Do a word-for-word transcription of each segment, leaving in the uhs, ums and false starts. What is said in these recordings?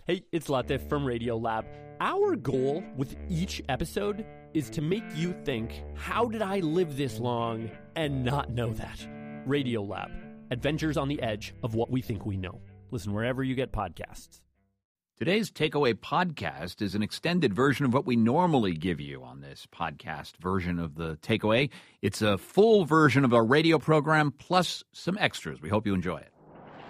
Hey, it's Latif from Radiolab. Our goal with each episode is to make you think, how did I live this long and not know that? Radiolab, adventures on the edge of what we think we know. Listen wherever you get podcasts. Today's Takeaway podcast is an extended version of what we normally give you on this podcast version of the Takeaway. It's a full version of our radio program plus some extras. We hope you enjoy it.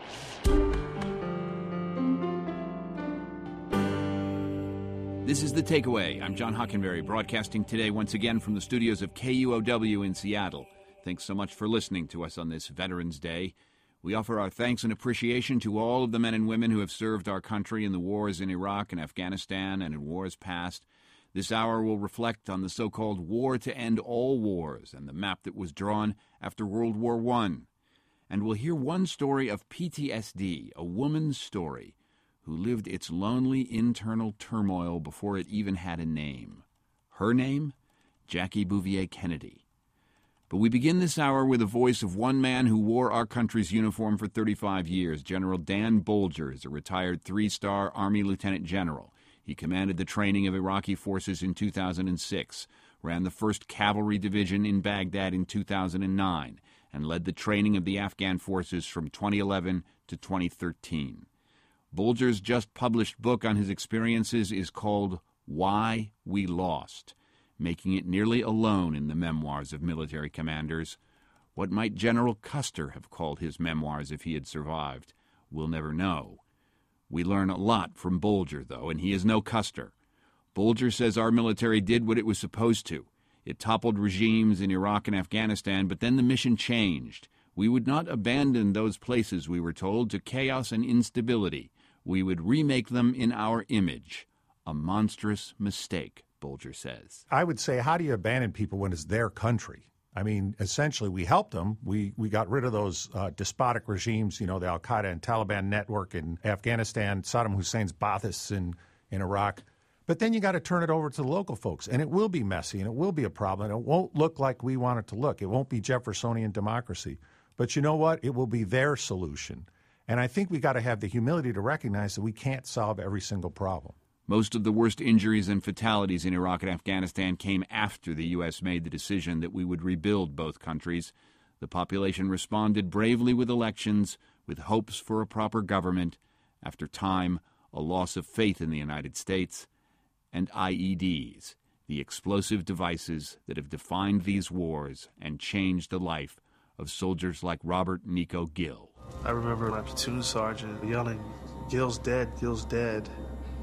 This is The Takeaway. I'm John Hockenberry, broadcasting today once again from the studios of K U O W in Seattle. Thanks so much for listening to us on this Veterans Day. We offer our thanks and appreciation to all of the men and women who have served our country in the wars in Iraq and Afghanistan and in wars past. This hour will reflect on the so-called War to End All Wars and the map that was drawn after World War One. And we'll hear one story of P T S D, a woman's story, who lived its lonely internal turmoil before it even had a name. Her name? Jackie Bouvier Kennedy. But we begin this hour with the voice of one man who wore our country's uniform for thirty-five years. General Dan Bolger is a retired three-star Army Lieutenant General. He commanded the training of Iraqi forces in two thousand six, ran the first Cavalry Division in Baghdad in two thousand nine, and led the training of the Afghan forces from twenty eleven to twenty thirteen. Bolger's just-published book on his experiences is called Why We Lost, making it nearly alone in the memoirs of military commanders. What might General Custer have called his memoirs if he had survived? We'll never know. We learn a lot from Bolger, though, and he is no Custer. Bolger says our military did what it was supposed to. It toppled regimes in Iraq and Afghanistan, but then the mission changed. We would not abandon those places, we were told, to chaos and instability. We would remake them in our image. A monstrous mistake, Bolger says. I would say, how do you abandon people when it's their country? I mean, essentially, we helped them. We we got rid of those uh, despotic regimes, you know, the al-Qaeda and Taliban network in Afghanistan, Saddam Hussein's Baathists in, in Iraq. But then you got to turn it over to the local folks, and it will be messy, and it will be a problem, and it won't look like we want it to look. It won't be Jeffersonian democracy. But you know what? It will be their solution. And I think we got to have the humility to recognize that we can't solve every single problem. Most of the worst injuries and fatalities in Iraq and Afghanistan came after the U S made the decision that we would rebuild both countries. The population responded bravely with elections, with hopes for a proper government. After time, a loss of faith in the United States, and I E Ds, the explosive devices that have defined these wars and changed the life of soldiers like Robert Nico Gill. I remember my platoon sergeant yelling, "Gill's dead, Gill's dead."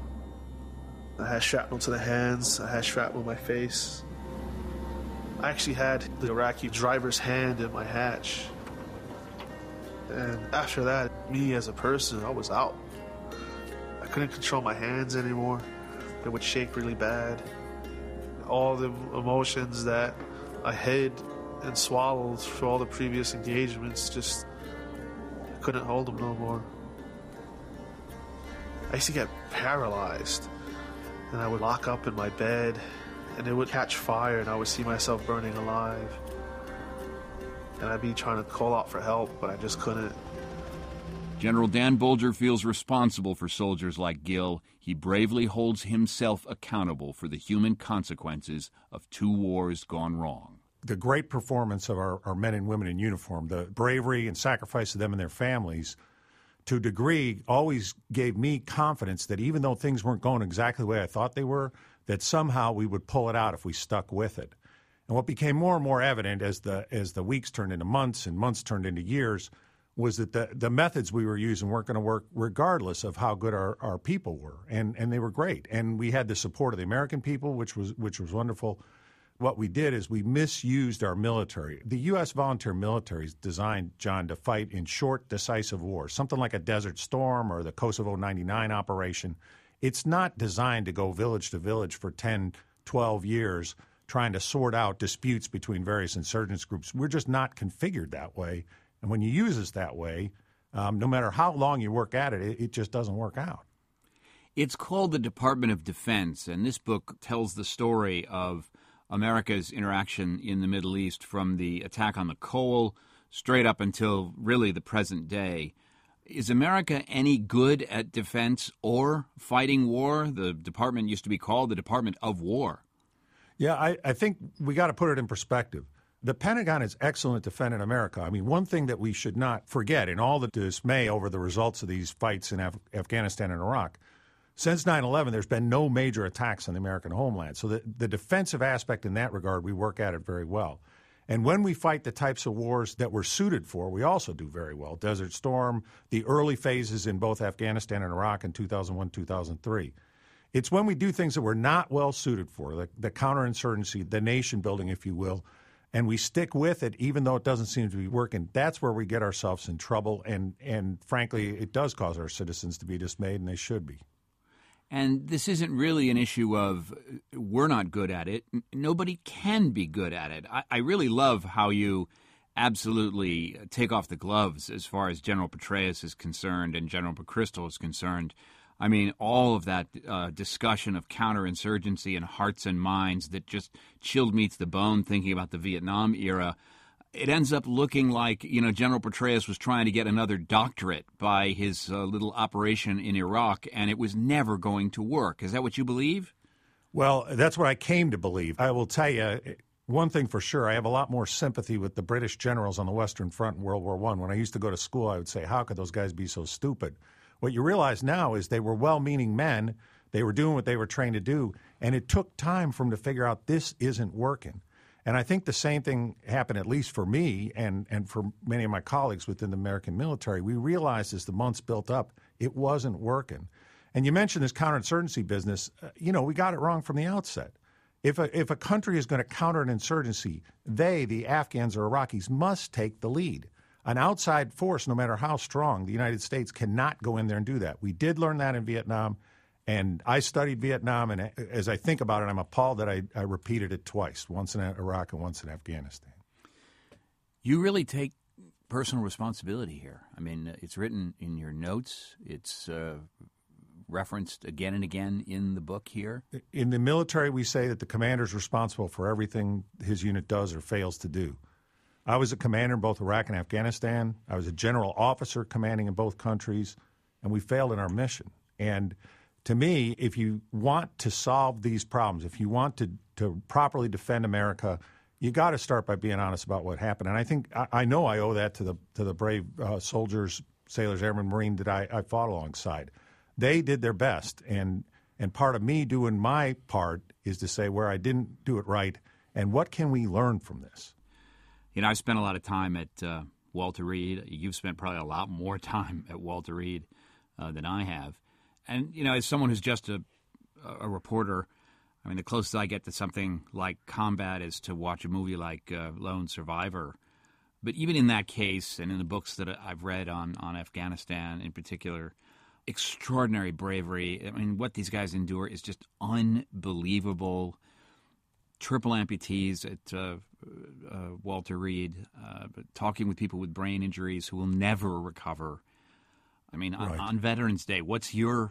I had shrapnel to the hands, I had shrapnel in my face. I actually had the Iraqi driver's hand in my hatch. And after that, me as a person, I was out. I couldn't control my hands anymore. They would shake really bad. All the emotions that I hid and swallowed for all the previous engagements, just couldn't hold them no more. I used to get paralyzed, and I would lock up in my bed, and it would catch fire, and I would see myself burning alive. And I'd be trying to call out for help, but I just couldn't. General Dan Bolger feels responsible for soldiers like Gill. He bravely holds himself accountable for the human consequences of two wars gone wrong. The great performance of our, our men and women in uniform, the bravery and sacrifice of them and their families, to a degree, always gave me confidence that even though things weren't going exactly the way I thought they were, that somehow we would pull it out if we stuck with it. And what became more and more evident as the as the weeks turned into months and months turned into years was that the, the methods we were using weren't going to work regardless of how good our, our people were. And and they were great. And we had the support of the American people, which was which was wonderful. What we did is we misused our military. The U S volunteer military is designed, John, to fight in short, decisive wars, something like a Desert Storm or the Kosovo ninety-nine operation. It's not designed to go village to village for ten, twelve years trying to sort out disputes between various insurgents groups. We're just not configured that way. And when you use us that way, um, no matter how long you work at it, it, it just doesn't work out. It's called the Department of Defense, and this book tells the story of America's interaction in the Middle East from the attack on the Cole straight up until really the present day. Is America any good at defense or fighting war? The department used to be called the Department of War. Yeah, I, I think we got to put it in perspective. The Pentagon is excellent at defending America. I mean, one thing that we should not forget in all the dismay over the results of these fights in Af- Afghanistan and Iraq, since nine eleven, there's been no major attacks on the American homeland. So the, the defensive aspect in that regard, we work at it very well. And when we fight the types of wars that we're suited for, we also do very well. Desert Storm, the early phases in both Afghanistan and Iraq in two thousand one, two thousand three. It's when we do things that we're not well suited for, the, the counterinsurgency, the nation building, if you will, and we stick with it even though it doesn't seem to be working, that's where we get ourselves in trouble. And, and frankly, it does cause our citizens to be dismayed, and they should be. And this isn't really an issue of we're not good at it. Nobody can be good at it. I, I really love how you absolutely take off the gloves as far as General Petraeus is concerned and General McChrystal is concerned. I mean, all of that uh, discussion of counterinsurgency and hearts and minds that just chilled me to the bone thinking about the Vietnam era. It ends up looking like, you know, General Petraeus was trying to get another doctorate by his uh, little operation in Iraq, and it was never going to work. Is that what you believe? Well, that's what I came to believe. I will tell you one thing for sure. I have a lot more sympathy with the British generals on the Western Front in World War One. When I used to go to school, I would say, how could those guys be so stupid? What you realize now is they were well-meaning men. They were doing what they were trained to do, and it took time for them to figure out this isn't working. And I think the same thing happened, at least for me and, and for many of my colleagues within the American military. We realized as the months built up, it wasn't working. And you mentioned this counterinsurgency business. Uh, you know, we got it wrong from the outset. If a, if a country is going to counter an insurgency, they, the Afghans or Iraqis, must take the lead. An outside force, no matter how strong, the United States cannot go in there and do that. We did learn that in Vietnam. And I studied Vietnam, and as I think about it, I'm appalled that I, I repeated it twice, once in Iraq and once in Afghanistan. You really take personal responsibility here. I mean, it's written in your notes. It's uh, referenced again and again in the book here. In the military, we say that the commander is responsible for everything his unit does or fails to do. I was a commander in both Iraq and Afghanistan. I was a general officer commanding in both countries, and we failed in our mission. And to me, if you want to solve these problems, if you want to, to properly defend America, you got to start by being honest about what happened. And I think I, I know I owe that to the to the brave uh, soldiers, sailors, airmen, Marine that I, I fought alongside. They did their best, and and part of me doing my part is to say where I didn't do it right, and what can we learn from this? You know, I've spent a lot of time at uh, Walter Reed. You've spent probably a lot more time at Walter Reed uh, than I have. And, you know, as someone who's just a, a reporter, I mean, the closest I get to something like combat is to watch a movie like uh, Lone Survivor. But even in that case, and in the books that I've read on, on Afghanistan in particular, extraordinary bravery. I mean, what these guys endure is just unbelievable. Triple amputees at uh, uh, Walter Reed, uh, but talking with people with brain injuries who will never recover. I mean, on, right. on Veterans Day, what's your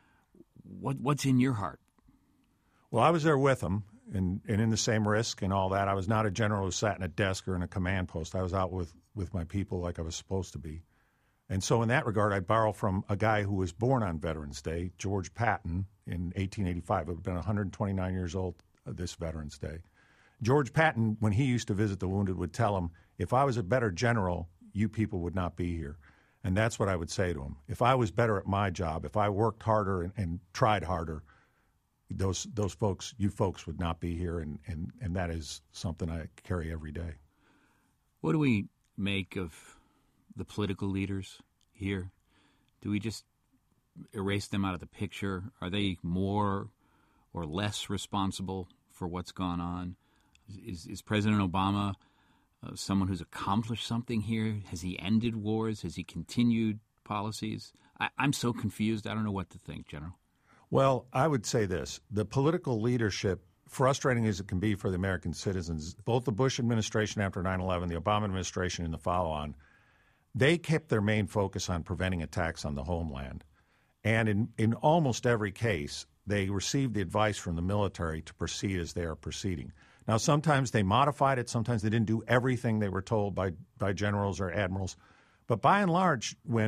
what what's in your heart? Well, I was there with them, and, and in the same risk and all that. I was not a general who sat in a desk or in a command post. I was out with, with my people like I was supposed to be. And so in that regard, I borrow from a guy who was born on Veterans Day, George Patton, in eighteen eighty-five. It would have been one hundred twenty-nine years old this Veterans Day. George Patton, when he used to visit the wounded, would tell them, if I was a better general, you people would not be here. And that's what I would say to him. If I was better at my job, if I worked harder and, and tried harder, those those folks, you folks would not be here, and, and, and that is something I carry every day. What do we make of the political leaders here? Do we just erase them out of the picture? Are they more or less responsible for what's gone on? Is, is President Obama uh, someone who's accomplished something here? Has he ended wars? Has he continued policies? I, I'm so confused. I don't know what to think, General. Well, I would say this. The political leadership, frustrating as it can be for the American citizens, both the Bush administration after nine eleven, the Obama administration, and the follow-on, they kept their main focus on preventing attacks on the homeland. And in, in almost every case, they received the advice from the military to proceed as they are proceeding. Now, sometimes they modified it. Sometimes they didn't do everything they were told by, by generals or admirals. But by and large, when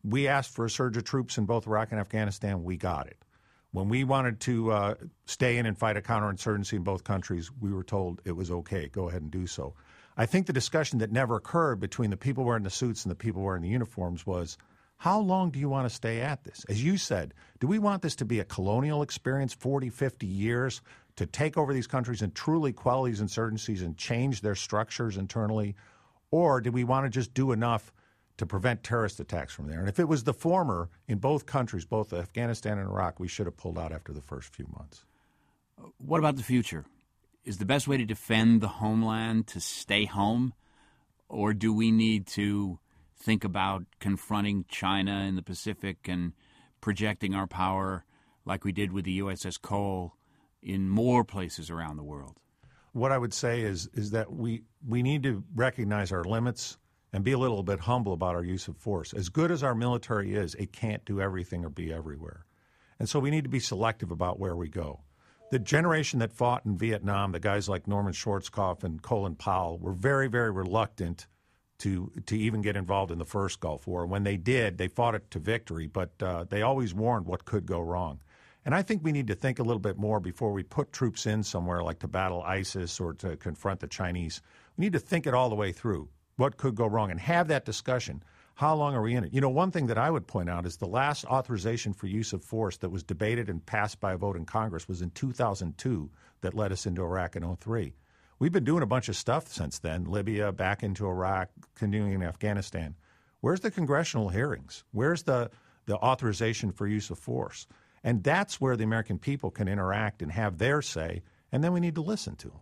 we asked for a surge of troops in both Iraq and Afghanistan. We got it. When we wanted to uh, stay in and fight a counterinsurgency in both countries, we were told it was okay. Go ahead and do so. I think the discussion that never occurred between the people wearing the suits and the people wearing the uniforms was, how long do you want to stay at this? As you said, do we want this to be a colonial experience, forty, fifty years, to take over these countries and truly quell these insurgencies and change their structures internally? Or do we want to just do enough to prevent terrorist attacks from there? And if it was the former in both countries, both Afghanistan and Iraq, we should have pulled out after the first few months. What about the future? Is the best way to defend the homeland to stay home? Or do we need to think about confronting China in the Pacific and projecting our power like we did with the U S S Cole in more places around the world? What I would say is is that we, we need to recognize our limits and be a little bit humble about our use of force. As good as our military is, it can't do everything or be everywhere. And so we need to be selective about where we go. The generation that fought in Vietnam, the guys like Norman Schwarzkopf and Colin Powell, were very, very reluctant to to even get involved in the first Gulf War. When they did, they fought it to victory, but uh, they always warned what could go wrong. And I think we need to think a little bit more before we put troops in somewhere like to battle ISIS or to confront the Chinese. We need to think it all the way through. What could go wrong, and have that discussion. How long are we in it? You know, one thing that I would point out is the last authorization for use of force that was debated and passed by a vote in Congress was in two thousand two that led us into Iraq in oh three. We've been doing a bunch of stuff since then, Libya, back into Iraq, continuing in Afghanistan. Where's the congressional hearings? Where's the, the authorization for use of force? And that's where the American people can interact and have their say, and then we need to listen to them.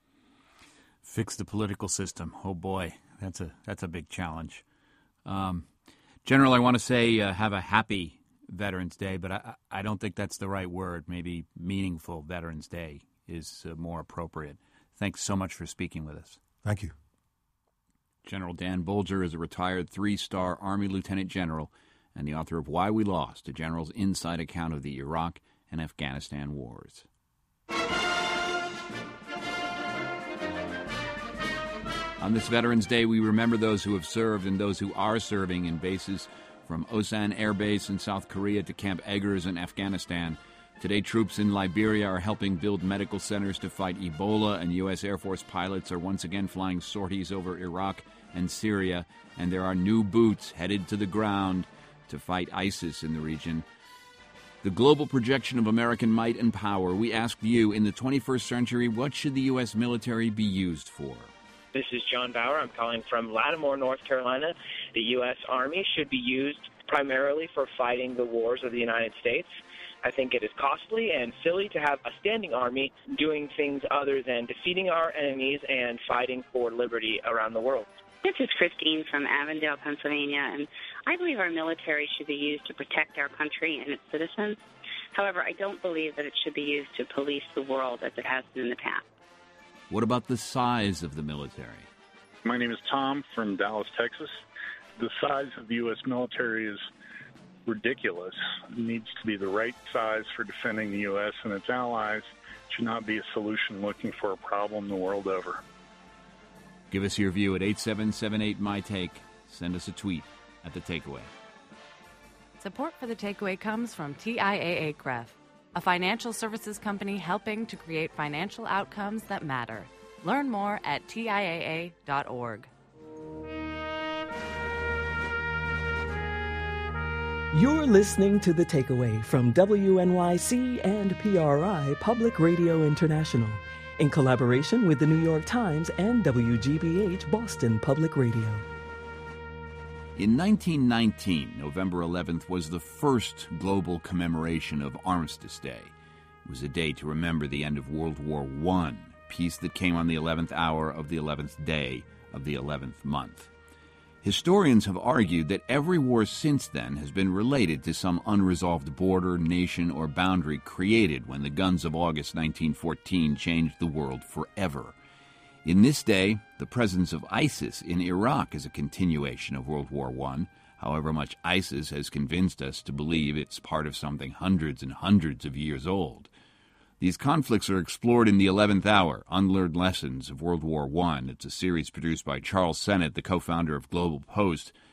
Fix the political system. Oh, boy. That's a that's a big challenge. Um, General, I want to say uh, have a happy Veterans Day, but I, I don't think that's the right word. Maybe meaningful Veterans Day is uh, more appropriate. Thanks so much for speaking with us. Thank you. General Dan Bolger is a retired three-star Army Lieutenant General and the author of Why We Lost, a general's inside account of the Iraq and Afghanistan wars. On this Veterans Day, we remember those who have served and those who are serving in bases from Osan Air Base in South Korea to Camp Eggers in Afghanistan. Today, troops in Liberia are helping build medical centers to fight Ebola, and U S Air Force pilots are once again flying sorties over Iraq and Syria, and there are new boots headed to the ground to fight ISIS in the region. The global projection of American might and power. We asked you, in the twenty-first century, what should the U S military be used for? This is John Bauer. I'm calling from Lattimore, North Carolina. The U S Army should be used primarily for fighting the wars of the United States. I think it is costly and silly to have a standing army doing things other than defeating our enemies and fighting for liberty around the world. This is Christine from Avondale, Pennsylvania, and I believe our military should be used to protect our country and its citizens. However, I don't believe that it should be used to police the world as it has been in the past. What about the size of the military? My name is Tom from Dallas, Texas. The size of the U S military is ridiculous. It needs to be the right size for defending the U S and its allies. It should not be a solution looking for a problem the world over. Give us your view at eight seven seven eight, M Y Take. Send us a tweet at The Takeaway. Support for The Takeaway comes from T I A A C R E F, a financial services company helping to create financial outcomes that matter. Learn more at T I A A dot org. You're listening to The Takeaway from W N Y C and P R I Public Radio International, in collaboration with the New York Times and W G B H Boston Public Radio. In nineteen nineteen, November eleventh was the first global commemoration of Armistice Day. It was a day to remember the end of World War One, peace that came on the eleventh hour of the eleventh day of the eleventh month. Historians have argued that every war since then has been related to some unresolved border, nation, or boundary created when the guns of August nineteen fourteen changed the world forever. In this day, the presence of ISIS in Iraq is a continuation of World War One, however much ISIS has convinced us to believe it's part of something hundreds and hundreds of years old. These conflicts are explored in The Eleventh Hour, Unlearned Lessons of World War One. It's a series produced by Charles Sennett, the co-founder of Global Post,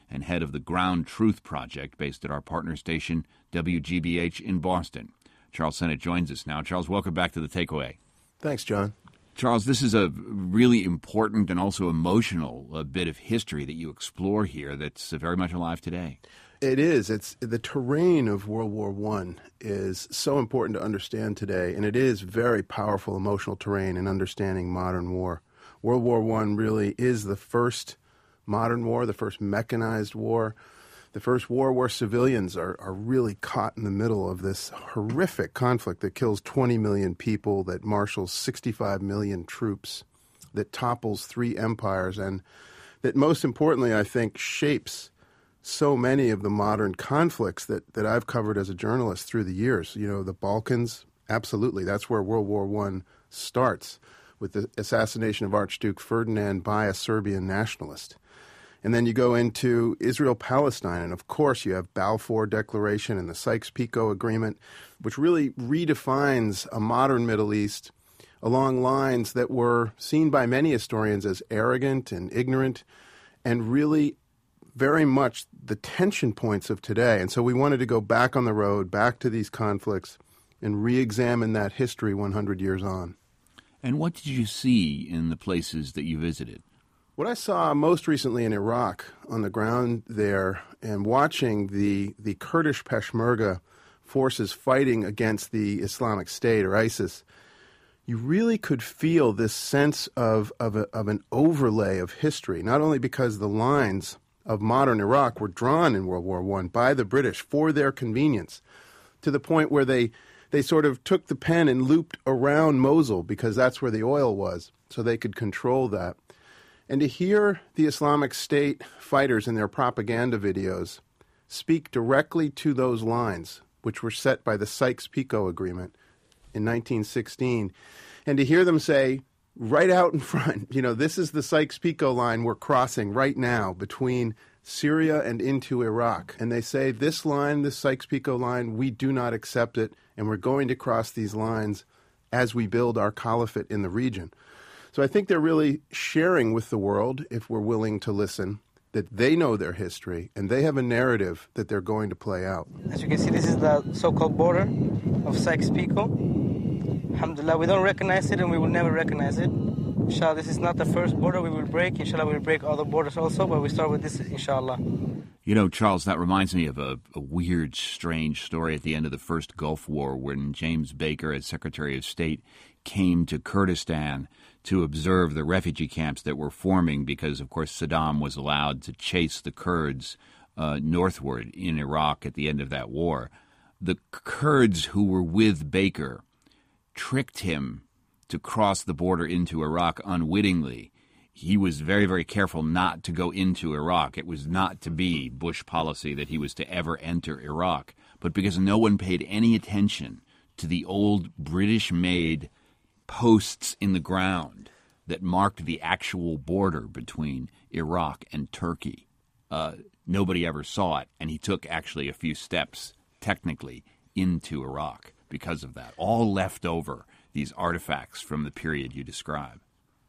and head of the Ground Truth Project based at our partner station, W G B H in Boston. Charles Sennett joins us now. Charles, welcome back to The Takeaway. Thanks, John. Charles, this is a really important and also emotional uh, bit of history that you explore here that's uh, very much alive today. It is. It's the terrain of World War One is so important to understand today, and it is very powerful emotional terrain in understanding modern war. World War One really is the first modern war, the first mechanized war, the first war where civilians are, are really caught in the middle of this horrific conflict that kills twenty million people, that marshals sixty-five million troops, that topples three empires, and that most importantly, I think, shapes so many of the modern conflicts that, that I've covered as a journalist through the years. You know, the Balkans, absolutely. That's where World War One starts, with the assassination of Archduke Ferdinand by a Serbian nationalist. And then you go into Israel-Palestine, and of course you have Balfour Declaration and the Sykes-Picot Agreement, which really redefines a modern Middle East along lines that were seen by many historians as arrogant and ignorant, and really very much the tension points of today. And so we wanted to go back on the road, back to these conflicts, and re-examine that history one hundred years on. And what did you see in the places that you visited? What I saw most recently in Iraq, on the ground there, and watching the, the Kurdish Peshmerga forces fighting against the Islamic State, or ISIS, you really could feel this sense of, of, a, of an overlay of history, not only because the lines of modern Iraq were drawn in World War One by the British for their convenience, to the point where they, they sort of took the pen and looped around Mosul because that's where the oil was, so they could control that. And to hear the Islamic State fighters in their propaganda videos speak directly to those lines, which were set by the Sykes-Picot Agreement in nineteen sixteen, and to hear them say, right out in front, you know, this is the Sykes-Picot line we're crossing right now between Syria and into Iraq. And they say, this line, this Sykes-Picot line, we do not accept it, and we're going to cross these lines as we build our caliphate in the region. So I think they're really sharing with the world, if we're willing to listen, that they know their history, and they have a narrative that they're going to play out. As you can see, this is the so-called border of Sykes-Picot. Alhamdulillah, we don't recognize it, and we will never recognize it. Inshallah, this is not the first border we will break. Inshallah, we will break other borders also, but we start with this, inshallah. You know, Charles, that reminds me of a, a weird, strange story at the end of the first Gulf War when James Baker, as Secretary of State, came to Kurdistan to observe the refugee camps that were forming because, of course, Saddam was allowed to chase the Kurds uh, northward in Iraq at the end of that war. The Kurds who were with Baker tricked him to cross the border into Iraq unwittingly. He was very, very careful not to go into Iraq. It was not to be Bush policy that he was to ever enter Iraq. But because no one paid any attention to the old British-made posts in the ground that marked the actual border between Iraq and Turkey, uh, nobody ever saw it. And he took actually a few steps, technically, into Iraq because of that. All left over, these artifacts from the period you describe.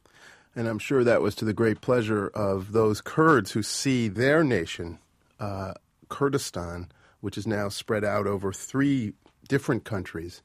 And I'm sure that was to the great pleasure of those Kurds who see their nation, uh, Kurdistan, which is now spread out over three different countries,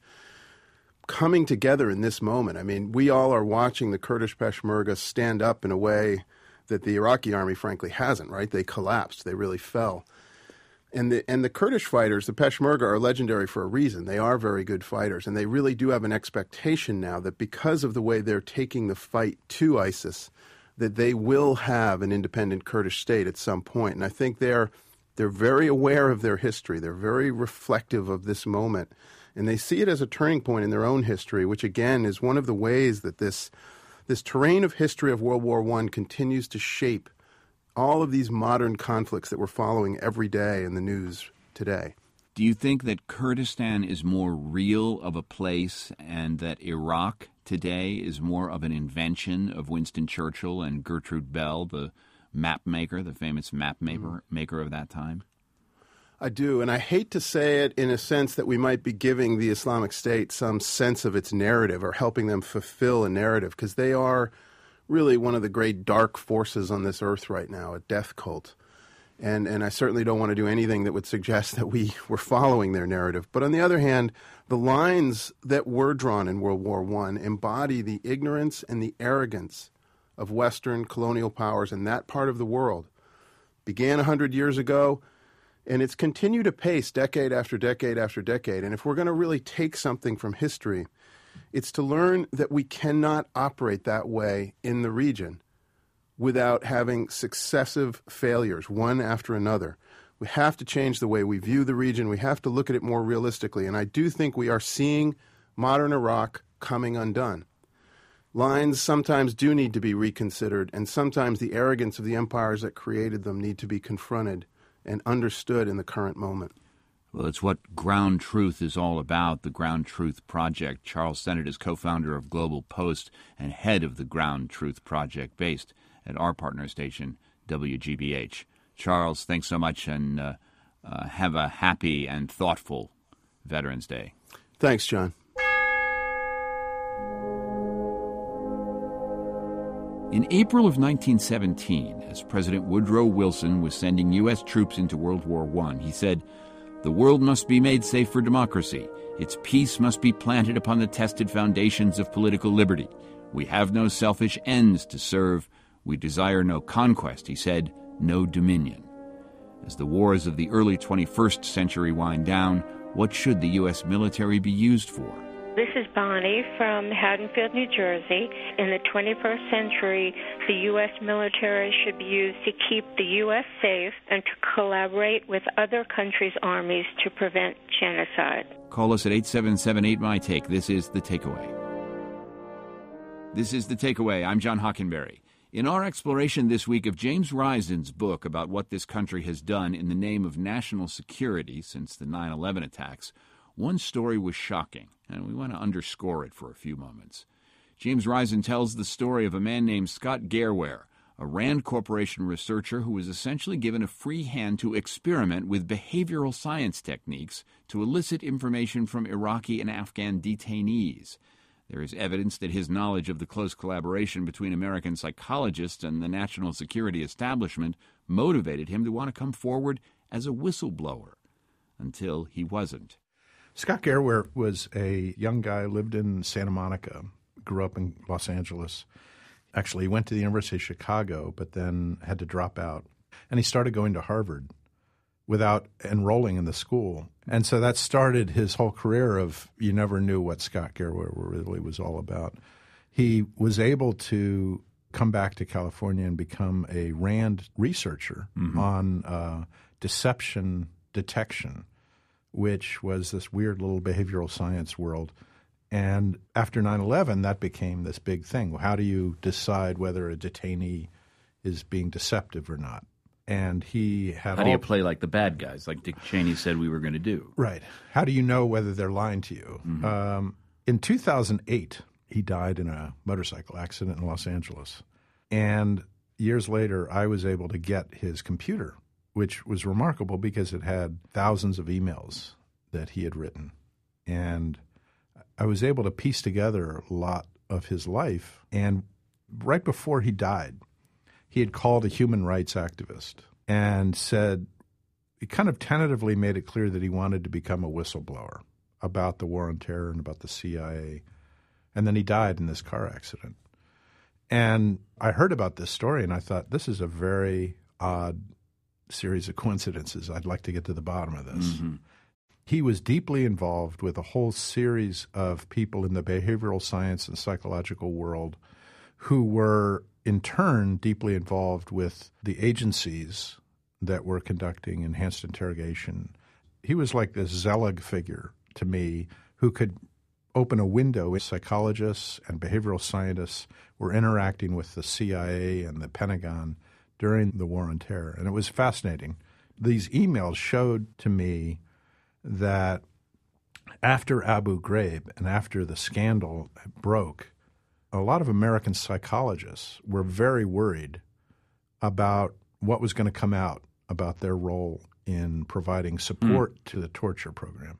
coming together in this moment. I mean, we all are watching the Kurdish Peshmerga stand up in a way that the Iraqi army, frankly, hasn't, right? They collapsed. They really fell. And the and the Kurdish fighters, the Peshmerga, are legendary for a reason. They are very good fighters, and they really do have an expectation now that because of the way they're taking the fight to ISIS, that they will have an independent Kurdish state at some point. And I think they're they're very aware of their history. They're very reflective of this moment, and they see it as a turning point in their own history, which again is one of the ways that this this terrain of history of World War One continues to shape all of these modern conflicts that we're following every day in the news today. Do you think that Kurdistan is more real of a place and that Iraq today is more of an invention of Winston Churchill and Gertrude Bell, the map maker, the famous map maker, maker of that time? I do, and I hate to say it in a sense that we might be giving the Islamic State some sense of its narrative or helping them fulfill a narrative, because they are really one of the great dark forces on this earth right now, a death cult. And, and I certainly don't want to do anything that would suggest that we were following their narrative. But on the other hand, the lines that were drawn in World War One embody the ignorance and the arrogance of Western colonial powers in that part of the world. Began one hundred years ago, and it's continued apace decade after decade after decade. And if we're going to really take something from history, it's to learn that we cannot operate that way in the region without having successive failures, one after another. We have to change the way we view the region. We have to look at it more realistically. And I do think we are seeing modern Iraq coming undone. Lines sometimes do need to be reconsidered, and sometimes the arrogance of the empires that created them need to be confronted and understood in the current moment. Well, it's what Ground Truth is all about, the Ground Truth Project. Charles Sennett is co-founder of Global Post and head of the Ground Truth Project, based at our partner station, W G B H. Charles, thanks so much, and uh, uh, have a happy and thoughtful Veterans Day. Thanks, John. In April of nineteen seventeen, as President Woodrow Wilson was sending U S troops into World War One, he said, "The world must be made safe for democracy. Its peace must be planted upon the tested foundations of political liberty. We have no selfish ends to serve. We desire no conquest," he said, "no dominion." As the wars of the early twenty-first century wind down, what should the U S military be used for? This is Bonnie from Haddonfield, New Jersey. In the twenty-first century, the U S military should be used to keep the U S safe and to collaborate with other countries' armies to prevent genocide. Call us at eight seven seven eight, M Y Take. This is The Takeaway. This is The Takeaway. I'm John Hockenberry. In our exploration this week of James Risen's book about what this country has done in the name of national security since the nine eleven attacks, one story was shocking, and we want to underscore it for a few moments. James Risen tells the story of a man named Scott Gerware, a Rand Corporation researcher who was essentially given a free hand to experiment with behavioral science techniques to elicit information from Iraqi and Afghan detainees. There is evidence that his knowledge of the close collaboration between American psychologists and the national security establishment motivated him to want to come forward as a whistleblower, until he wasn't. Scott Gerware was a young guy, lived in Santa Monica, grew up in Los Angeles. Actually, he went to the University of Chicago, but then had to drop out. And he started going to Harvard without enrolling in the school. And so that started his whole career of you never knew what Scott Gerware really was all about. He was able to come back to California and become a Rand researcher mm-hmm. on uh, deception detection, which was this weird little behavioral science world. And after nine eleven, that became this big thing. How do you decide whether a detainee is being deceptive or not? And he had How do you play like the bad guys, like Dick Cheney said we were going to do? Right. How do you know whether they're lying to you? Mm-hmm. Um, in two thousand eight, he died in a motorcycle accident in Los Angeles. And years later, I was able to get his computer, which was remarkable because it had thousands of emails that he had written. And I was able to piece together a lot of his life. And right before he died, he had called a human rights activist and said, he kind of tentatively made it clear that he wanted to become a whistleblower about the war on terror and about the C I A. And then he died in this car accident. And I heard about this story and I thought, this is a very odd series of coincidences. I'd like to get to the bottom of this. Mm-hmm. He was deeply involved with a whole series of people in the behavioral science and psychological world who were in turn deeply involved with the agencies that were conducting enhanced interrogation. He was like this Zelig figure to me who could open a window. Psychologists and behavioral scientists were interacting with the C I A and the Pentagon during the war on terror, and it was fascinating. These emails showed to me that after Abu Ghraib and after the scandal broke, a lot of American psychologists were very worried about what was going to come out about their role in providing support mm. to the torture program.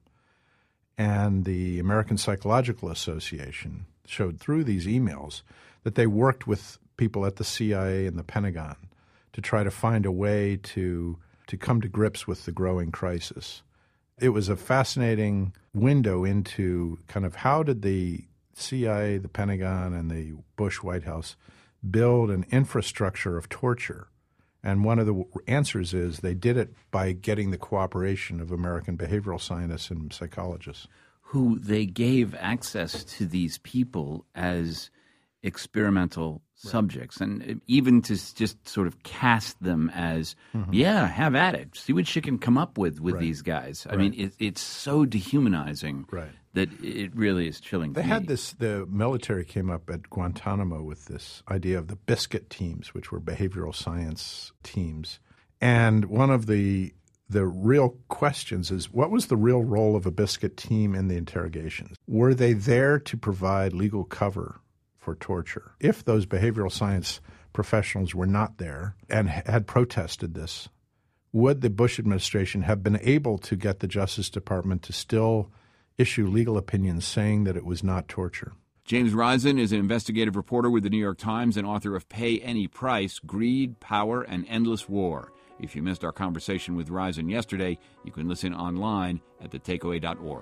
And the American Psychological Association showed through these emails that they worked with people at the C I A and the Pentagon to try to find a way to to come to grips with the growing crisis. It was a fascinating window into kind of how did the C I A, the Pentagon, and the Bush White House build an infrastructure of torture. And one of the answers is they did it by getting the cooperation of American behavioral scientists and psychologists. Who they gave access to these people as experimental right. subjects, and even to just sort of cast them as, mm-hmm. yeah, have at it. See what you can come up with with right. these guys. I right. mean, it, it's so dehumanizing right. that it really is chilling They to had me. this, the military came up at Guantanamo with this idea of the BISCUIT teams, which were behavioral science teams. And one of the the real questions is, what was the real role of a BISCUIT team in the interrogations? Were they there to provide legal cover for torture? If those behavioral science professionals were not there and had protested this, would the Bush administration have been able to get the Justice Department to still issue legal opinions saying that it was not torture? James Risen is an investigative reporter with the New York Times and author of Pay Any Price, Greed, Power, and Endless War. If you missed our conversation with Risen yesterday, you can listen online at the takeaway dot org.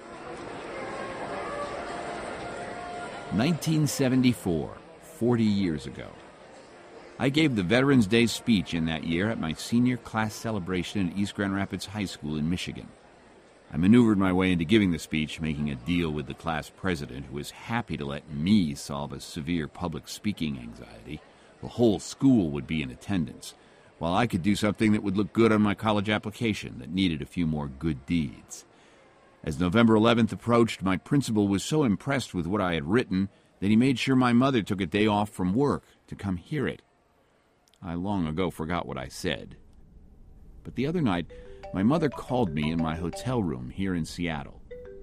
nineteen seventy-four, forty years ago. I gave the Veterans Day speech in that year at my senior class celebration at East Grand Rapids High School in Michigan. I maneuvered my way into giving the speech, making a deal with the class president, who was happy to let me solve a severe public speaking anxiety. The whole school would be in attendance, while I could do something that would look good on my college application that needed a few more good deeds. As November eleventh approached, my principal was so impressed with what I had written that he made sure my mother took a day off from work to come hear it. I long ago forgot what I said. But the other night, my mother called me in my hotel room here in Seattle.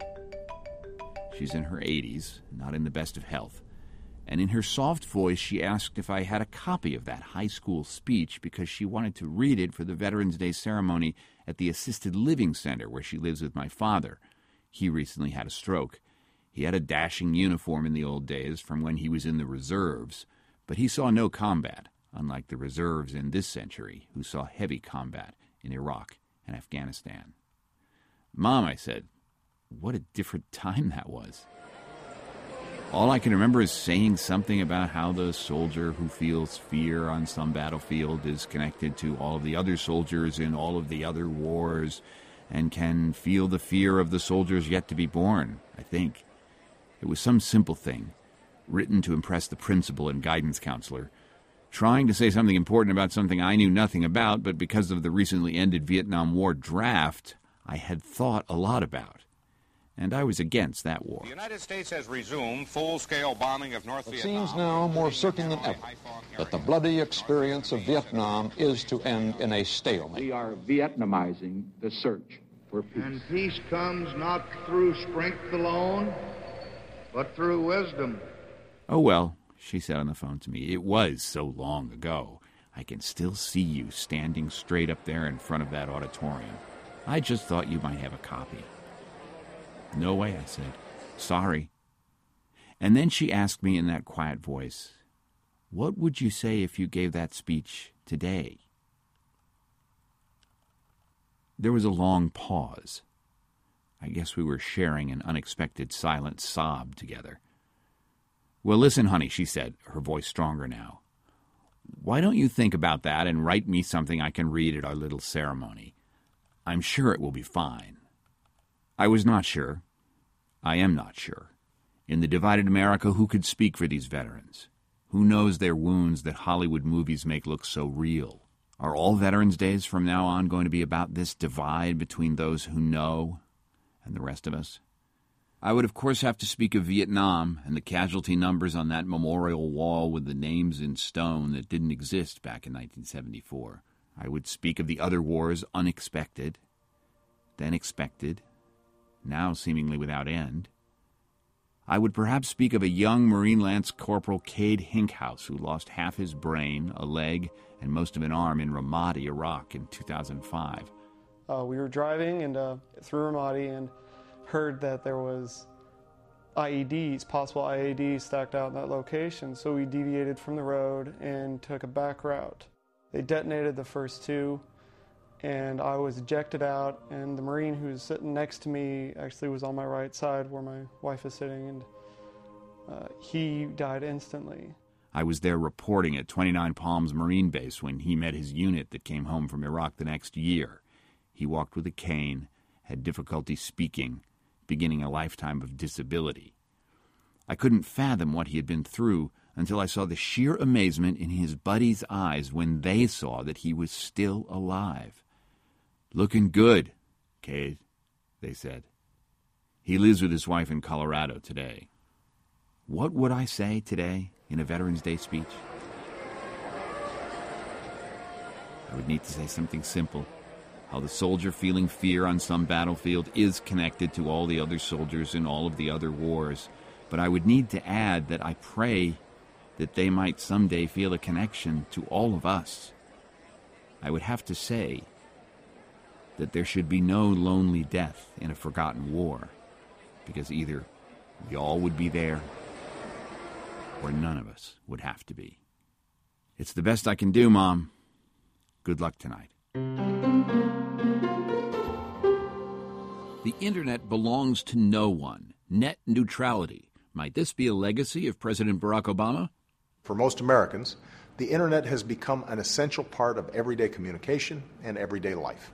She's in her eighties, not in the best of health, and in her soft voice she asked if I had a copy of that high school speech because she wanted to read it for the Veterans Day ceremony at the assisted living center where she lives with my father. He recently had a stroke. He had a dashing uniform in the old days from when he was in the reserves, but he saw no combat, unlike the reserves in this century who saw heavy combat in Iraq and Afghanistan. Mom, I said, what a different time that was. All I can remember is saying something about how the soldier who feels fear on some battlefield is connected to all of the other soldiers in all of the other wars and can feel the fear of the soldiers yet to be born, I think. It was some simple thing, written to impress the principal and guidance counselor, trying to say something important about something I knew nothing about, but because of the recently ended Vietnam War draft, I had thought a lot about. And I was against that war. The United States has resumed full-scale bombing of North Vietnam. It seems now more certain than ever that the bloody experience of Vietnam is to end in a stalemate. We are Vietnamizing the search for peace. And peace comes not through strength alone, but through wisdom. Oh, well, she said on the phone to me, it was so long ago. I can still see you standing straight up there in front of that auditorium. I just thought you might have a copy. No way, I said. Sorry. And then she asked me in that quiet voice, what would you say if you gave that speech today? There was a long pause. I guess we were sharing an unexpected silent sob together. Well, listen, honey, she said, her voice stronger now. Why don't you think about that and write me something I can read at our little ceremony? I'm sure it will be fine. I was not sure. I am not sure. In the divided America, who could speak for these veterans? Who knows their wounds that Hollywood movies make look so real? Are all Veterans Days from now on going to be about this divide between those who know and the rest of us? I would, of course, have to speak of Vietnam and the casualty numbers on that memorial wall with the names in stone that didn't exist back in nineteen seventy-four. I would speak of the other wars, unexpected, then expected, now seemingly without end. I would perhaps speak of a young Marine Lance Corporal Cade Hinkhouse who lost half his brain, a leg, and most of an arm in Ramadi, Iraq in two thousand five. Uh, we were driving and uh, through Ramadi and heard that there was I E Ds, possible I E Ds stacked out in that location, so we deviated from the road and took a back route. They detonated the first two. and I was ejected out, and the Marine who was sitting next to me actually was on my right side where my wife is sitting, and uh, he died instantly. I was there reporting at twenty-nine Palms Marine Base when he met his unit that came home from Iraq the next year. He walked with a cane, had difficulty speaking, beginning a lifetime of disability. I couldn't fathom what he had been through until I saw the sheer amazement in his buddies' eyes when they saw that he was still alive. "Looking good, Cade," they said. He lives with his wife in Colorado today. What would I say today in a Veterans Day speech? I would need to say something simple. How the soldier feeling fear on some battlefield is connected to all the other soldiers in all of the other wars. But I would need to add that I pray that they might someday feel a connection to all of us. I would have to say that there should be no lonely death in a forgotten war, because either we all would be there or none of us would have to be. It's the best I can do, Mom. Good luck tonight. The Internet belongs to no one. Net neutrality. Might this be a legacy of President Barack Obama? For most Americans, the Internet has become an essential part of everyday communication and everyday life.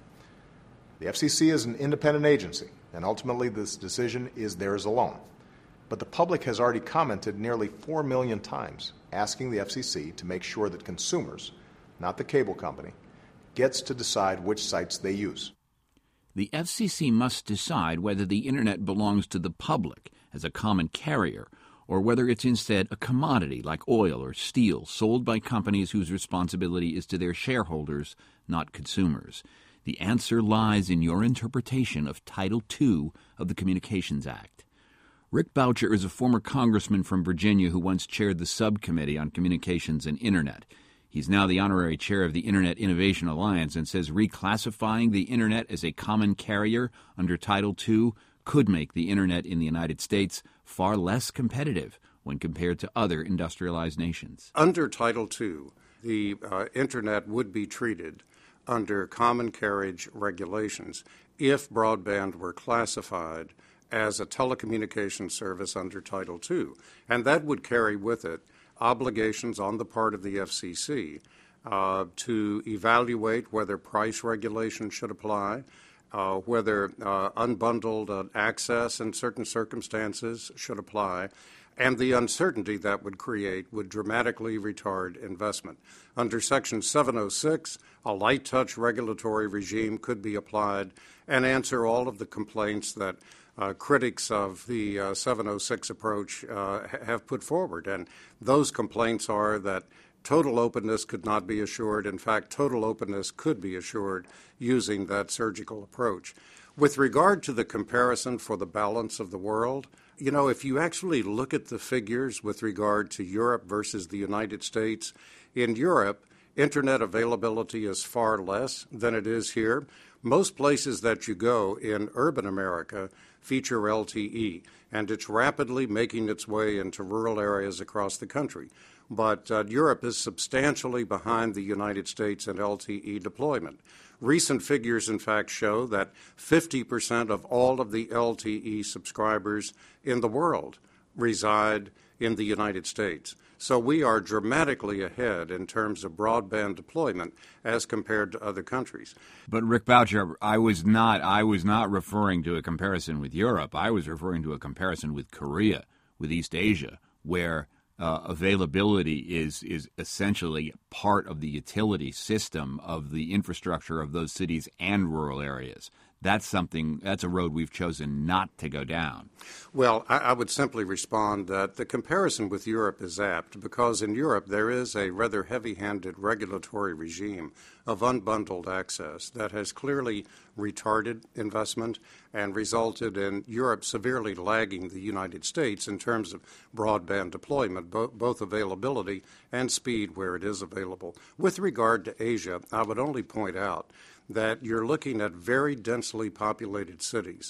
The F C C is an independent agency, and ultimately this decision is theirs alone. But the public has already commented nearly four million times, asking the F C C to make sure that consumers, not the cable company, gets to decide which sites they use. The F C C must decide whether the Internet belongs to the public as a common carrier, or whether it's instead a commodity like oil or steel sold by companies whose responsibility is to their shareholders, not consumers. The answer lies in your interpretation of Title two of the Communications Act. Rick Boucher is a former congressman from Virginia who once chaired the subcommittee on communications and Internet. He's now the honorary chair of the Internet Innovation Alliance and says reclassifying the Internet as a common carrier under Title two could make the Internet in the United States far less competitive when compared to other industrialized nations. Under Title two, the uh, Internet would be treated under common carriage regulations if broadband were classified as a telecommunications service under Title two. And that would carry with it obligations on the part of the F C C uh, to evaluate whether price regulation should apply, uh, whether uh, unbundled uh, access in certain circumstances should apply, and the uncertainty that would create would dramatically retard investment. Under Section seven oh six, a light-touch regulatory regime could be applied and answer all of the complaints that Uh, critics of the uh, seven oh six approach uh, have put forward. And those complaints are that total openness could not be assured. In fact, total openness could be assured using that surgical approach. With regard to the comparison for the balance of the world, you know, if you actually look at the figures with regard to Europe versus the United States, in Europe, Internet availability is far less than it is here. Most places that you go in urban America feature L T E, and it's rapidly making its way into rural areas across the country. But uh, Europe is substantially behind the United States in L T E deployment. Recent figures, in fact, show that fifty percent of all of the L T E subscribers in the world reside in the United States. So we are dramatically ahead in terms of broadband deployment as compared to other countries. But Rick Boucher, I was not I was not referring to a comparison with Europe. I was referring to a comparison with Korea, with East Asia, where uh, availability is is essentially part of the utility system of the infrastructure of those cities and rural areas. That's something, that's a road we've chosen not to go down. Well, I, I would simply respond that the comparison with Europe is apt because in Europe there is a rather heavy-handed regulatory regime of unbundled access that has clearly retarded investment and resulted in Europe severely lagging the United States in terms of broadband deployment, bo- both availability and speed where it is available. With regard to Asia, I would only point out that you're looking at very densely populated cities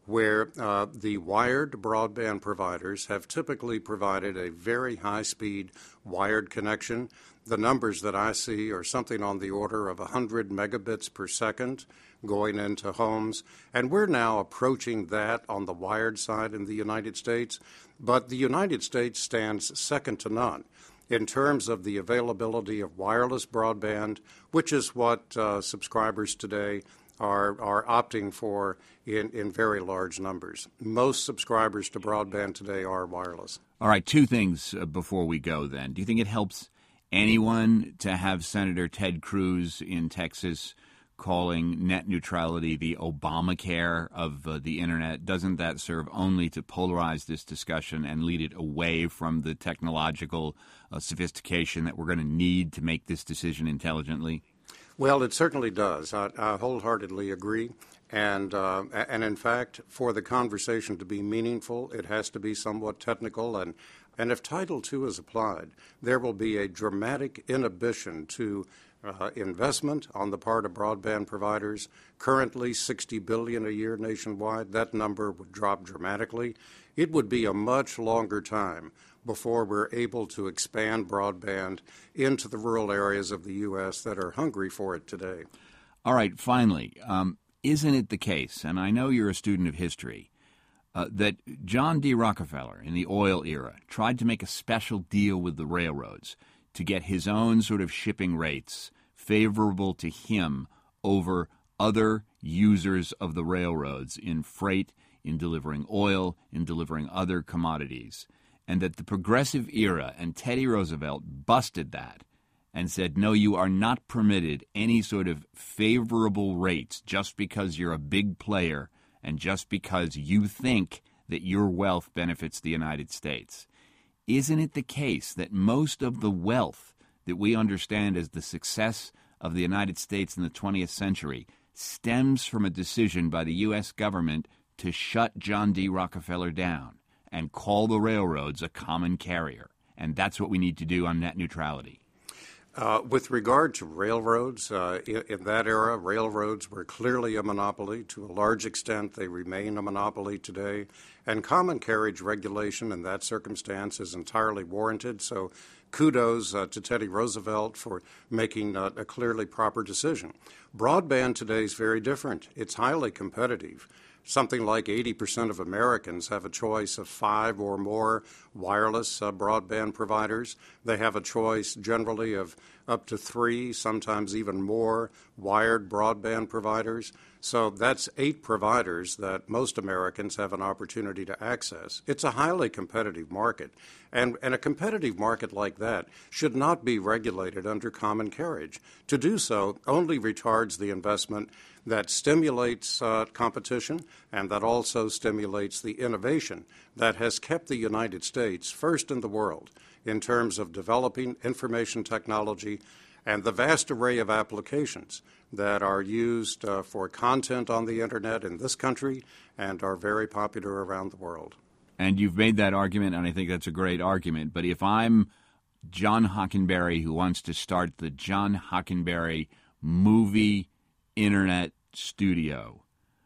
where uh, the wired broadband providers have typically provided a very high-speed wired connection. The numbers that I see are something on the order of one hundred megabits per second going into homes, and we're now approaching that on the wired side in the United States. But the United States stands second to none in terms of the availability of wireless broadband, which is what uh, subscribers today are are opting for in, in very large numbers. Most subscribers to broadband today are wireless. All right, two things uh, before we go then. Do you think it helps anyone to have Senator Ted Cruz in Texas calling net neutrality the Obamacare of uh, the Internet? Doesn't that serve only to polarize this discussion and lead it away from the technological uh, sophistication that we're going to need to make this decision intelligently? Well, it certainly does. I, I wholeheartedly agree. And, uh, and in fact, for the conversation to be meaningful, it has to be somewhat technical. And, and if Title two is applied, there will be a dramatic inhibition to uh, investment on the part of broadband providers. Currently, sixty billion dollars a year nationwide. That number would drop dramatically. It would be a much longer time before we're able to expand broadband into the rural areas of the U S that are hungry for it today. All right, finally, um, isn't it the case, and I know you're a student of history, uh, that John D. Rockefeller in the oil era tried to make a special deal with the railroads to get his own sort of shipping rates favorable to him over other users of the railroads in freight, in delivering oil, in delivering other commodities, and that the progressive era and Teddy Roosevelt busted that and said, no, you are not permitted any sort of favorable rates just because you're a big player and just because you think that your wealth benefits the United States. Isn't it the case that most of the wealth that we understand as the success of the United States in the twentieth century stems from a decision by the U S government to shut John D. Rockefeller down and call the railroads a common carrier? And that's what we need to do on net neutrality. Uh, with regard to railroads, uh, in, in that era, railroads were clearly a monopoly. To a large extent, they remain a monopoly today. And common carriage regulation in that circumstance is entirely warranted. So kudos uh, to Teddy Roosevelt for making uh, a clearly proper decision. Broadband today is very different. It's highly competitive. Something like eighty percent of Americans have a choice of five or more wireless uh, broadband providers. They have a choice generally of up to three, sometimes even more, wired broadband providers. So that's eight providers that most Americans have an opportunity to access. It's a highly competitive market. And, and a competitive market like that should not be regulated under common carriage. To do so only retards the investment that stimulates uh, competition and that also stimulates the innovation that has kept the United States first in the world in terms of developing information technology and the vast array of applications that are used uh, for content on the Internet in this country and are very popular around the world. And you've made that argument, and I think that's a great argument. But if I'm John Hockenberry who wants to start the John Hockenberry movie Internet studio,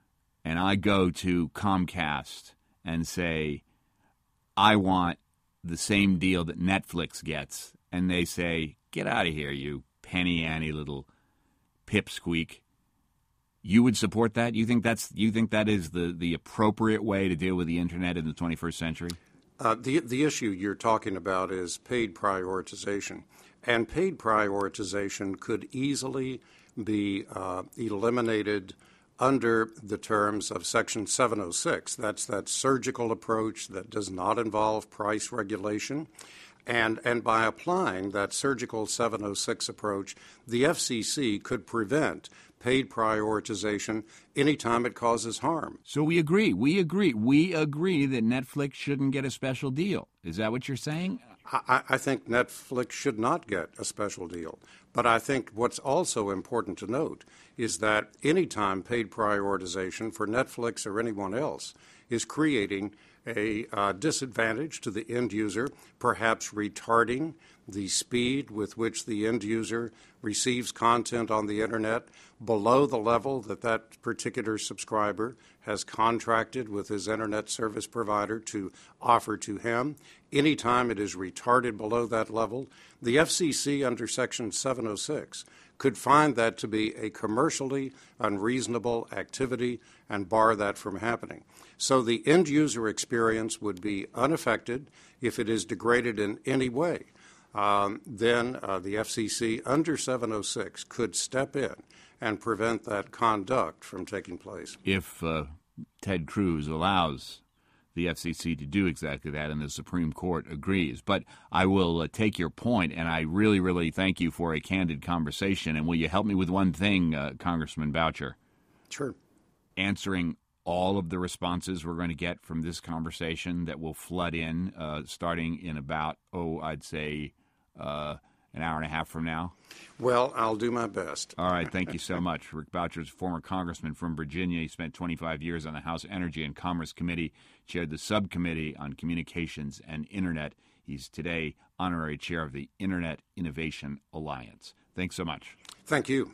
and I go to Comcast and say, I want the same deal that Netflix gets, and they say, get out of here, you penny ante little pipsqueak, you would support that? You think that's you think that is the, the appropriate way to deal with the Internet in the twenty-first century? Uh, the the issue you're talking about is paid prioritization, and paid prioritization could easily be uh, eliminated under the terms of Section seven oh six. That's that surgical approach that does not involve price regulation. And, and by applying that surgical seven oh six approach, the F C C could prevent paid prioritization anytime it causes harm. So we agree. We agree. We agree that Netflix shouldn't get a special deal. Is that what you're saying? I, I think Netflix should not get a special deal. But I think what's also important to note is that anytime paid prioritization for Netflix or anyone else is creating a uh, disadvantage to the end user, perhaps retarding the speed with which the end user receives content on the Internet below the level that that particular subscriber has contracted with his Internet service provider to offer to him. Anytime it is retarded below that level, the F C C under Section seven oh six could find that to be a commercially unreasonable activity and bar that from happening. So the end user experience would be unaffected. If it is degraded in any way, um, then uh, the F C C under seven oh six could step in and prevent that conduct from taking place. If uh, Ted Cruz allows the F C C to do exactly that, and the Supreme Court agrees. But I will uh, take your point, and I really, really thank you for a candid conversation. And will you help me with one thing, uh, Congressman Boucher? Sure. Answering all of the responses we're going to get from this conversation that will flood in uh, starting in about, oh, I'd say uh, an hour and a half from now? Well, I'll do my best. All right. Thank you so much. Rick Boucher is a former congressman from Virginia. He spent twenty-five years on the House Energy and Commerce Committee, chaired the subcommittee on communications and Internet. He's today honorary chair of the Internet Innovation Alliance. Thanks so much. Thank you.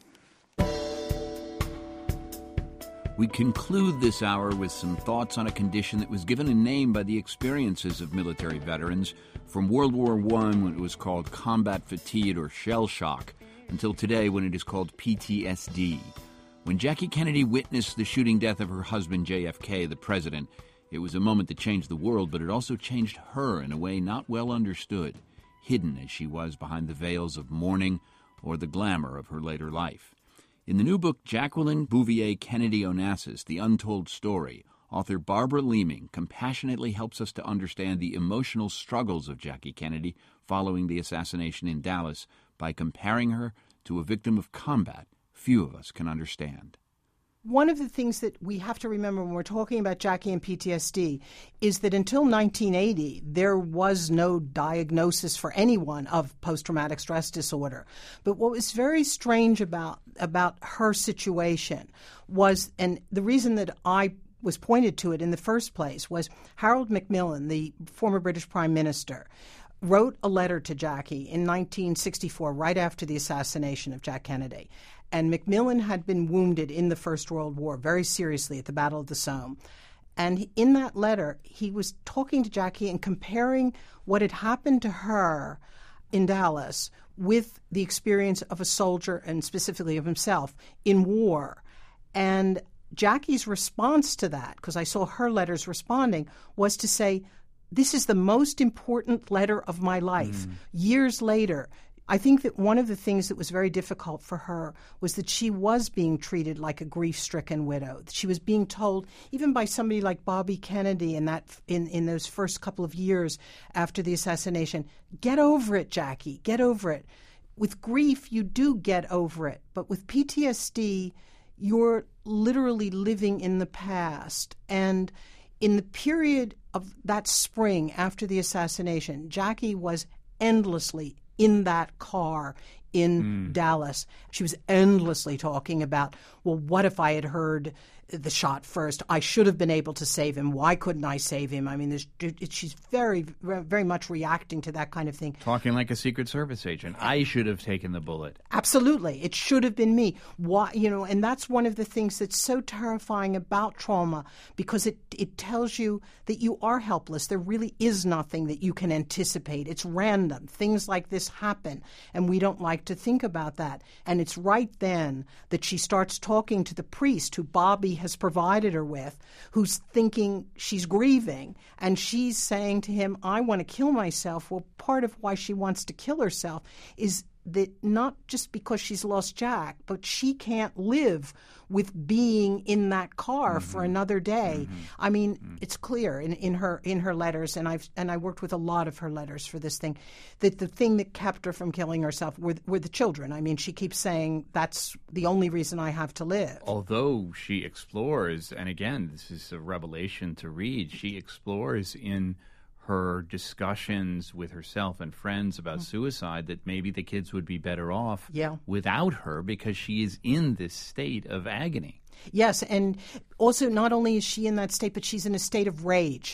We conclude this hour with some thoughts on a condition that was given a name by the experiences of military veterans from World War One, when it was called combat fatigue or shell shock, until today when it is called P T S D. When Jackie Kennedy witnessed the shooting death of her husband J F K, the president, it was a moment that changed the world, but it also changed her in a way not well understood, hidden as she was behind the veils of mourning or the glamour of her later life. In the new book, Jacqueline Bouvier Kennedy Onassis, The Untold Story, author Barbara Leeming compassionately helps us to understand the emotional struggles of Jackie Kennedy following the assassination in Dallas by comparing her to a victim of combat few of us can understand. One of the things that we have to remember when we're talking about Jackie and P T S D is that until nineteen eighty, there was no diagnosis for anyone of post-traumatic stress disorder. But what was very strange about about her situation was, and the reason that I was pointed to it in the first place, was Harold Macmillan, the former British Prime Minister, wrote a letter to Jackie in nineteen sixty-four, right after the assassination of Jack Kennedy. And Macmillan had been wounded in the First World War very seriously at the Battle of the Somme. And in that letter, he was talking to Jackie and comparing what had happened to her in Dallas with the experience of a soldier, and specifically of himself, in war. And Jackie's response to that, because I saw her letters responding, was to say, this is the most important letter of my life. Mm. Years later, I think that one of the things that was very difficult for her was that she was being treated like a grief-stricken widow. She was being told, even by somebody like Bobby Kennedy in that in, in those first couple of years after the assassination, get over it, Jackie, get over it. With grief, you do get over it. But with P T S D, you're literally living in the past. And in the period of that spring after the assassination, Jackie was endlessly in that car in mm. Dallas. She was endlessly talking about, well, what if I had heard the shot first? I should have been able to save him. Why couldn't I save him? I mean, there's, it, she's very, very much reacting to that kind of thing. Talking like a Secret Service agent. I should have taken the bullet. Absolutely. It should have been me. Why, you know, and that's one of the things that's so terrifying about trauma, because it, it tells you that you are helpless. There really is nothing that you can anticipate. It's random. Things like this happen, and we don't like to think about that. And it's right then that she starts talking to the priest who Bobby has provided her with, who's thinking she's grieving, and she's saying to him, I want to kill myself. Well, part of why she wants to kill herself is that not just because she's lost Jack, but she can't live with being in that car mm-hmm. for another day. Mm-hmm. I mean, mm-hmm. it's clear in, in her in her letters, and I've and I worked with a lot of her letters for this thing, that the thing that kept her from killing herself were, were the children. I mean, she keeps saying, that's the only reason I have to live. Although she explores, and again, this is a revelation to read, she explores in her discussions with herself and friends about mm-hmm. suicide that maybe the kids would be better off yeah. without her, because she is in this state of agony. Yes, and also not only is she in that state, but she's in a state of rage,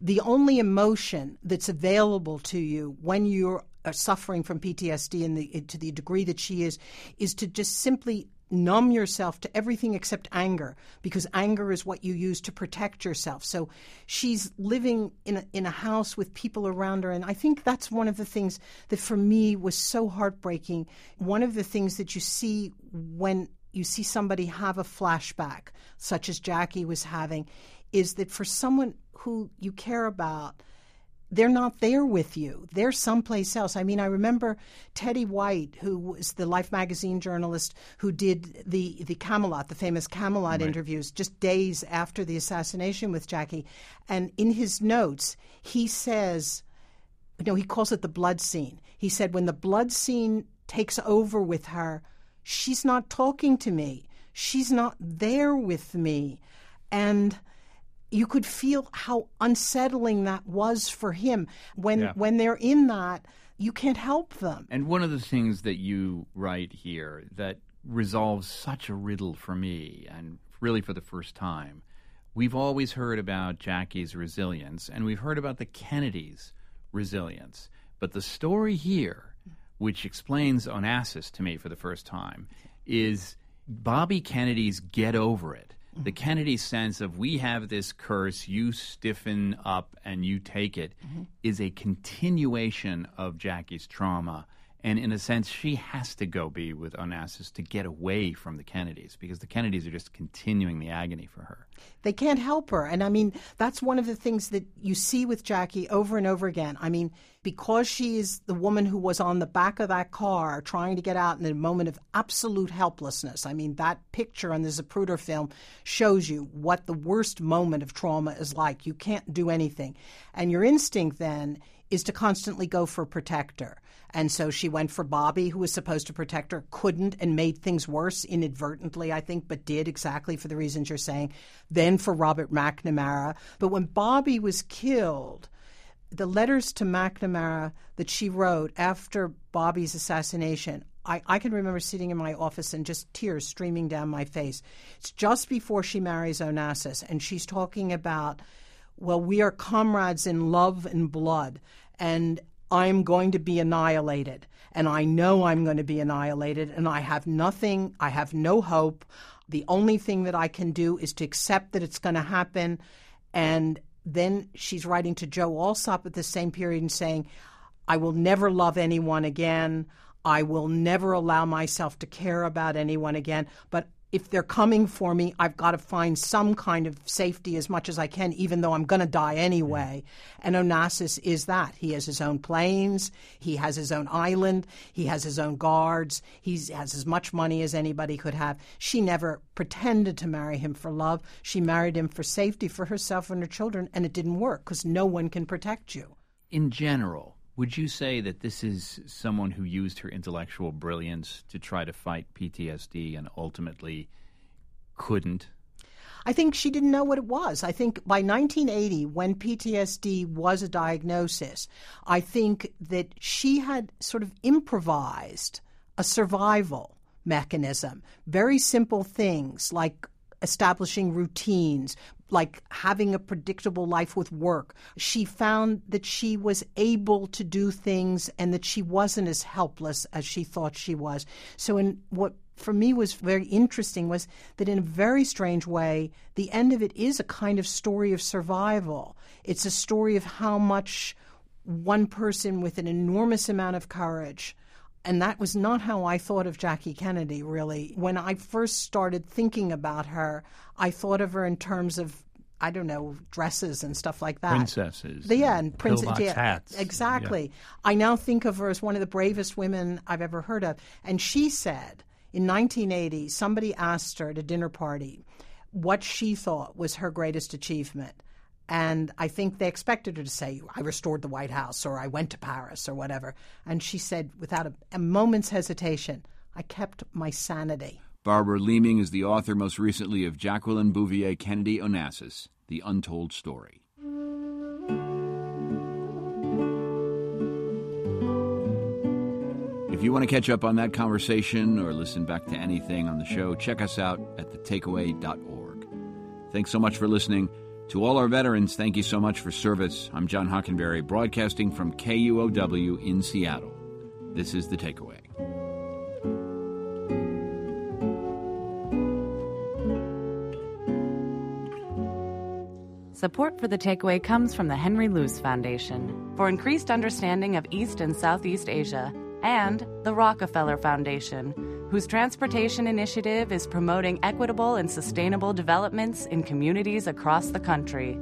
the only emotion that's available to you when you're suffering from P T S D in the, to the degree that she is, is to just simply numb yourself to everything except anger, because anger is what you use to protect yourself. So she's living in a, in a house with people around her, and I think that's one of the things that for me was so heartbreaking. One of the things that you see when you see somebody have a flashback, such as Jackie was having, is that for someone who you care about, they're not there with you. They're someplace else. I mean, I remember Teddy White, who was the Life magazine journalist who did the, the Camelot, the famous Camelot right. interviews, just days after the assassination with Jackie. And in his notes, he says, you know, he calls it the blood scene. He said, when the blood scene takes over with her, she's not talking to me. She's not there with me. And you could feel how unsettling that was for him. When yeah. when they're in that, you can't help them. And one of the things that you write here that resolves such a riddle for me, and really for the first time, we've always heard about Jackie's resilience, and we've heard about the Kennedys' resilience. But the story here, which explains Onassis to me for the first time, is Bobby Kennedy's get over it. The Kennedy sense of we have this curse, you stiffen up and you take it, mm-hmm. is a continuation of Jackie's trauma. And in a sense, she has to go be with Onassis to get away from the Kennedys, because the Kennedys are just continuing the agony for her. They can't help her. And I mean, that's one of the things that you see with Jackie over and over again. I mean, because she is the woman who was on the back of that car trying to get out in a moment of absolute helplessness. I mean, that picture on the Zapruder film shows you what the worst moment of trauma is like. You can't do anything. And your instinct then is to constantly go for a protector. And so she went for Bobby, who was supposed to protect her, couldn't, and made things worse inadvertently, I think, but did exactly for the reasons you're saying. Then for Robert McNamara. But when Bobby was killed, the letters to McNamara that she wrote after Bobby's assassination, I, I can remember sitting in my office and just tears streaming down my face. It's just before she marries Onassis, and she's talking about, well, we are comrades in love and blood, and I'm going to be annihilated, and I know I'm going to be annihilated, and I have nothing, I have no hope. The only thing that I can do is to accept that it's going to happen. And then she's writing to Joe Alsop at the same period and saying, I will never love anyone again. I will never allow myself to care about anyone again. But if they're coming for me, I've got to find some kind of safety as much as I can, even though I'm going to die anyway. And Onassis is that. He has his own planes. He has his own island. He has his own guards. He has as much money as anybody could have. She never pretended to marry him for love. She married him for safety for herself and her children, and it didn't work because no one can protect you. In general, would you say that this is someone who used her intellectual brilliance to try to fight P T S D and ultimately couldn't? I think she didn't know what it was. I think by nineteen eighty, when P T S D was a diagnosis, I think that she had sort of improvised a survival mechanism. Very simple things like establishing routines, like having a predictable life with work. She found that she was able to do things and that she wasn't as helpless as she thought she was. So in what for me was very interesting was that in a very strange way, the end of it is a kind of story of survival. It's a story of how much one person with an enormous amount of courage. And that was not how I thought of Jackie Kennedy, really. When I first started thinking about her, I thought of her in terms of, I don't know, dresses and stuff like that. Princesses. Yeah, and princess yeah, hats. Exactly. Yeah. I now think of her as one of the bravest women I've ever heard of. And she said, in nineteen eighty, somebody asked her at a dinner party what she thought was her greatest achievement. And I think they expected her to say, I restored the White House, or I went to Paris, or whatever. And she said, without a, a moment's hesitation, I kept my sanity. Barbara Leaming is the author most recently of Jacqueline Bouvier Kennedy Onassis, The Untold Story. If you want to catch up on that conversation or listen back to anything on the show, check us out at the takeaway dot org. Thanks so much for listening. To all our veterans, thank you so much for service. I'm John Hockenberry, broadcasting from K U O W in Seattle. This is The Takeaway. Support for The Takeaway comes from the Henry Luce Foundation for increased understanding of East and Southeast Asia, and the Rockefeller Foundation, whose transportation initiative is promoting equitable and sustainable developments in communities across the country.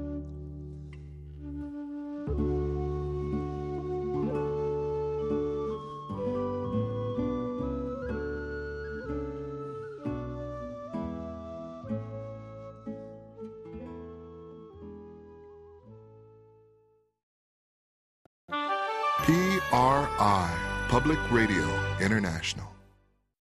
P R I, Public Radio International.